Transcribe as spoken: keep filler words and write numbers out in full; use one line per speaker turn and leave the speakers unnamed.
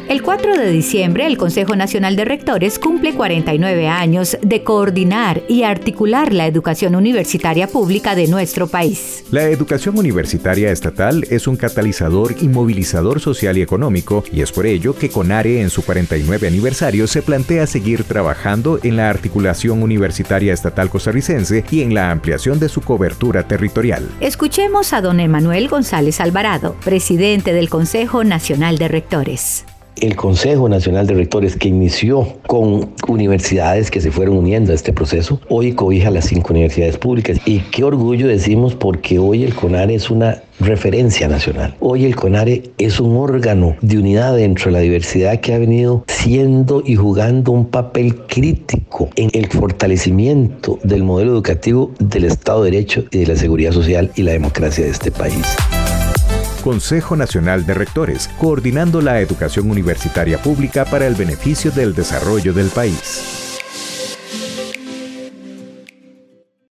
El cuatro de diciembre, el Consejo Nacional de Rectores cumple cuarenta y nueve años de coordinar y articular la educación universitaria pública de nuestro país.
La educación universitaria estatal es un catalizador y movilizador social y económico, y es por ello que CONARE, en su cuarenta y nueve aniversario, se plantea seguir trabajando en la articulación universitaria estatal costarricense y en la ampliación de su cobertura territorial.
Escuchemos a don Emanuel González Alvarado, presidente del Consejo Nacional de Rectores.
El Consejo Nacional de Rectores, que inició con universidades que se fueron uniendo a este proceso, hoy cobija las cinco universidades públicas. Y qué orgullo decimos, porque hoy el CONARE es una referencia nacional. Hoy el CONARE es un órgano de unidad dentro de la diversidad que ha venido siendo y jugando un papel crítico en el fortalecimiento del modelo educativo del Estado de Derecho y de la seguridad social y la democracia de este país.
Consejo Nacional de Rectores, coordinando la educación universitaria pública para el beneficio del desarrollo del país.